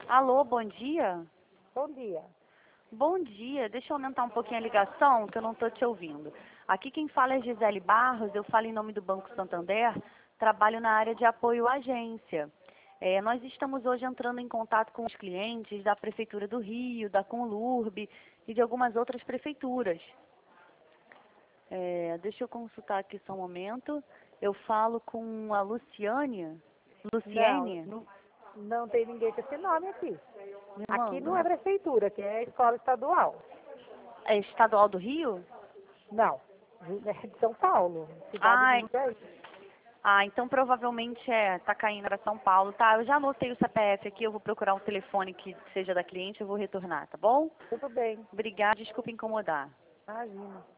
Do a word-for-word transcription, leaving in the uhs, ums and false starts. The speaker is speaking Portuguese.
Alô, bom dia? Bom dia. Bom dia, deixa eu aumentar um pouquinho a ligação, que eu não estou te ouvindo. Aqui quem fala é Gisele Barros, eu falo em nome do Banco Santander, trabalho na área de apoio à agência. É, nós estamos hoje entrando em contato com os clientes da Prefeitura do Rio, da Conlurb e de algumas outras prefeituras. É, deixa eu consultar aqui só um momento. Eu falo com a Luciane. Não, Luciene? não, não tem ninguém com esse nome aqui. Minha Aqui não irmã, é prefeitura, aqui é escola estadual. é estadual do Rio? Não, é de São Paulo, cidade Ah, de Jundiaí. Ah, então provavelmente é, tá caindo para São Paulo. Tá, eu já anotei o C P F aqui, eu vou procurar um telefone que seja da cliente, eu vou retornar, tá bom? Tudo bem, Obrigada, desculpa incomodar. imagina.